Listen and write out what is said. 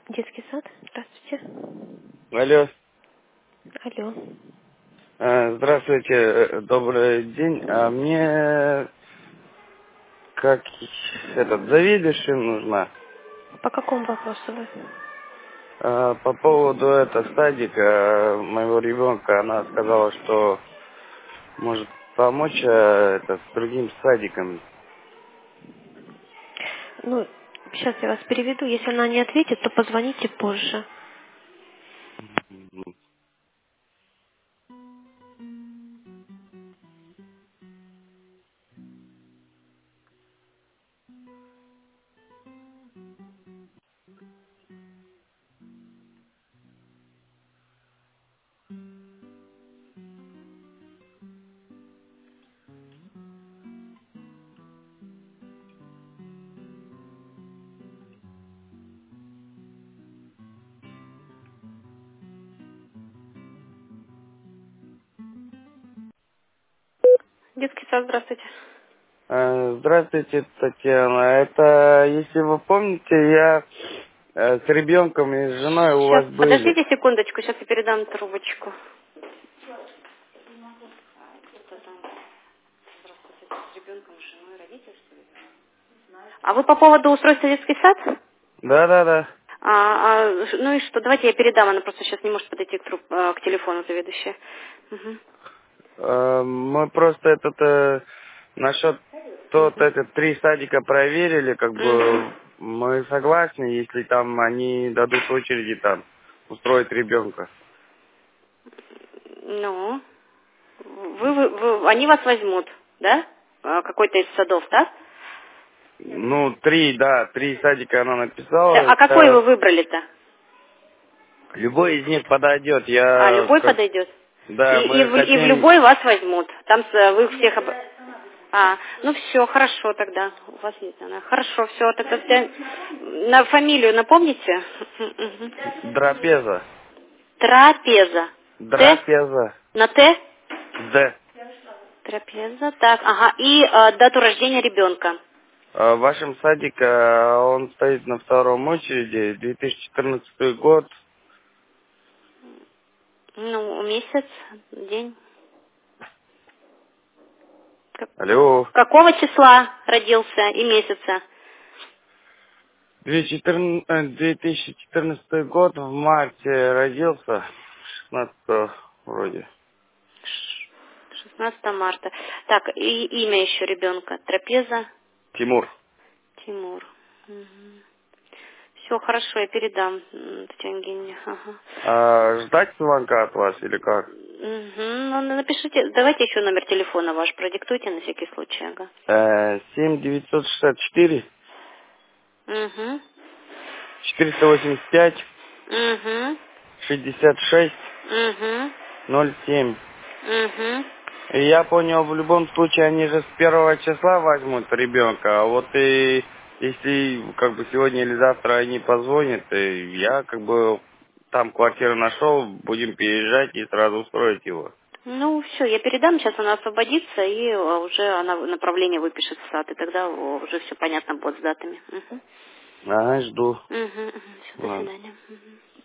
Детский сад. Здравствуйте. Алло. Алло. Здравствуйте, добрый день. А мне как заведующая нужна. По какому вопросу вы? По поводу садика моего ребенка, она сказала, что может помочь с другим садиком. Ну, сейчас я вас переведу. Если она не ответит, то позвоните позже. Детский сад, здравствуйте. Здравствуйте, Татьяна. Это, если вы помните, я с ребенком и с женой у Сейчас, вас были. подождите секундочку, сейчас я передам трубочку. А вы по поводу устройства в детский сад? Да. Ну и что, давайте я передам, она просто сейчас не может подойти к телефону заведующая. Мгм. Мы просто насчет три садика проверили, как Мгм. бы мы согласны, если там они дадут очереди там устроить ребенка. Ну, они вас возьмут, да? Какой-то из садов, да? Ну, три садика она написала. А какой вы выбрали-то? Любой из них подойдет. Любой подойдет? Да, И мы в хотим. любой вас возьмут. Там вы всех... ну все, хорошо тогда. У вас есть она. Хорошо, все. Тогда на фамилию напомните? Мгм. Драпеза. Трапеза. Т? Драпеза. На Т? Д. Трапеза, так, ага. И дату рождения ребенка. В вашем садике он стоит на втором очереди, 2014 год. Ну, месяц, день. Алло. Какого числа родился и месяца? 2014 год, в марте родился, 16 вроде. 16 марта. Так, и имя еще ребенка. Трапеза Тимур. Тимур. Все, хорошо, я передам Татьяне Евгеньевне. Ага. Ждать звонка от вас или как? Ну, напишите, давайте еще номер телефона ваш продиктуйте на всякий случай. Ага. 7964 Угу. 485 Угу. 66 Угу. 07. Угу. И я понял, в любом случае они же с первого числа возьмут ребенка, а вот и если сегодня или завтра они позвонят, и я там квартиру нашел, будем переезжать и сразу устроить его. Ну, все, я передам, сейчас она освободится, и уже она направление выпишет в сад, и тогда уже все понятно будет с датами. Угу. Ага, жду. Угу. Все, до Ладно. свидания. Мгм.